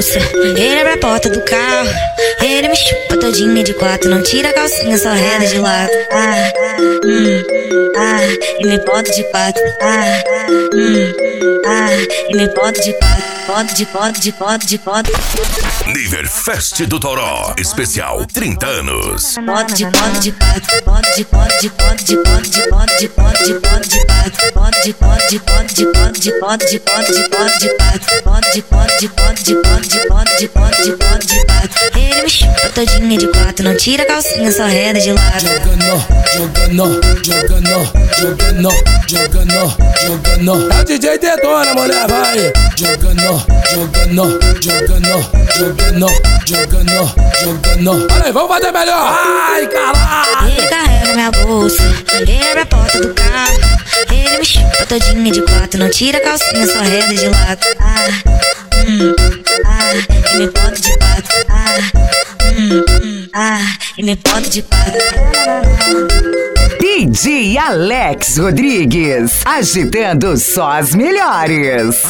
bolsa, ele abre a porta do carro, ele me chupa todinha de quatro, não tira a calcinha, só reda de lado. E me bota de quatro. E me bota de quatro. Bota. Niverfest do Toró, especial 30 anos. Bota de quatro. Bota de quatro. Ele me chupa todinha de quatro, não tira a calcinha, só reda de lado. Jogando. É o DJ Detona, mulher, vai. Jogando. Olha aí, vamos fazer melhor. Ai, caralho. Ele carrega minha bolsa, ele abre a porta do carro, ele me chupa todinha de quatro, não tira a calcinha, só reda de lado. E me bota de quatro. E me bota de quatro. DJ Alex Rodrigues, agitando só as melhores.